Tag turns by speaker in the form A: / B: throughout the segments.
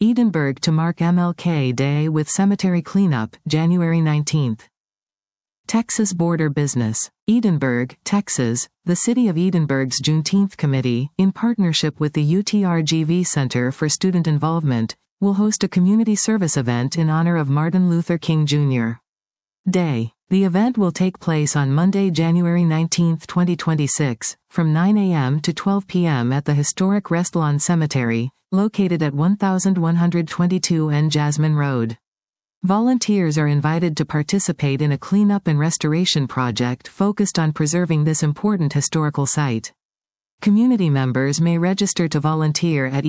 A: Edinburgh to mark MLK Day with cemetery cleanup, January 19. Texas Border Business. Edinburgh, Texas. The City of Edinburgh's Juneteenth Committee, in partnership with the UTRGV Center for Student Involvement, will host a community service event in honor of Martin Luther King Jr. Day. The event will take place on Monday, January 19, 2026, from 9 a.m. to 12 p.m. at the historic Restlawn Cemetery, located at 1122 N Jasmine Road. Volunteers are invited to participate in a cleanup and restoration project focused on preserving this important historical site. Community members may register to volunteer at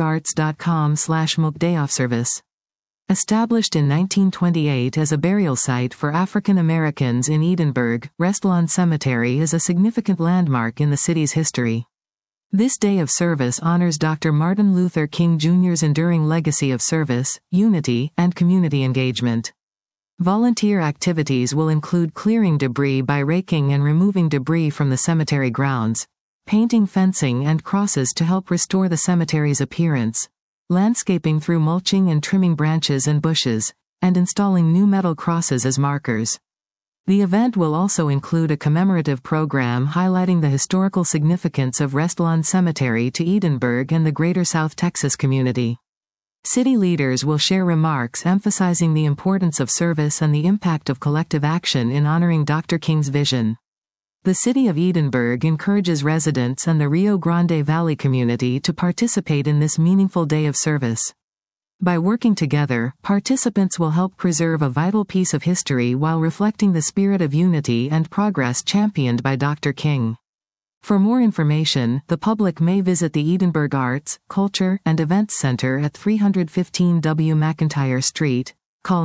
A: edinburgharts.com/milkdayoffservice. Established in 1928 as a burial site for African Americans in Edinburgh, Restlawn Cemetery is a significant landmark in the city's history. This day of service honors Dr. Martin Luther King Jr.'s enduring legacy of service, unity, and community engagement. Volunteer activities will include clearing debris by raking and removing debris from the cemetery grounds, painting fencing and crosses to help restore the cemetery's appearance, landscaping through mulching and trimming branches and bushes, and installing new metal crosses as markers. The event will also include a commemorative program highlighting the historical significance of Restlawn Cemetery to Edinburgh and the greater South Texas community. City leaders will share remarks emphasizing the importance of service and the impact of collective action in honoring Dr. King's vision. The City of Edinburgh encourages residents and the Rio Grande Valley community to participate in this meaningful day of service. By working together, participants will help preserve a vital piece of history while reflecting the spirit of unity and progress championed by Dr. King. For more information, the public may visit the Edinburgh Arts, Culture, and Events Center at 315 W. McIntyre Street, call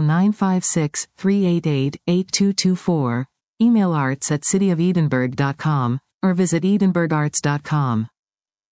A: 956-388-8224, email arts@cityofedinburgh.com, or visit edinburgharts.com.